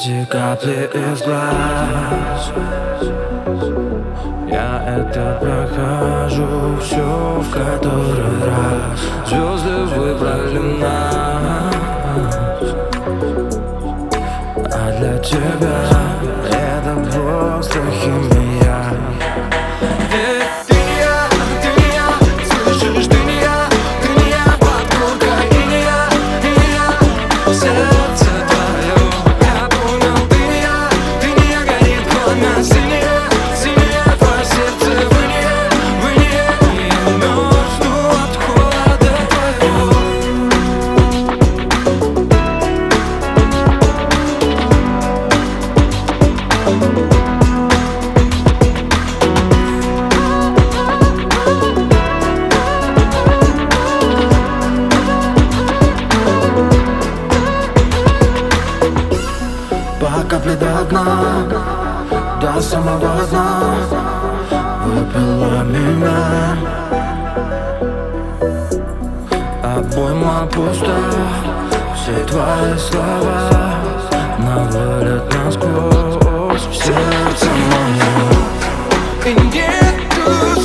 эти капли из глаз. Я это прохожу все в который раз. Звезды выбрали нас, а для тебя это просто химия. Ведь ты не я, слышишь, ты не я, подкрутка и не я, сердце твое. Я понял, ты не я, горит пламя синее, твое сердце в нее, и я мерзну от холода твоего. По капле до дна, до самого дна выпила меня. Обойма пуста, все твои слова на вылет насквозь в сердце мое. И нету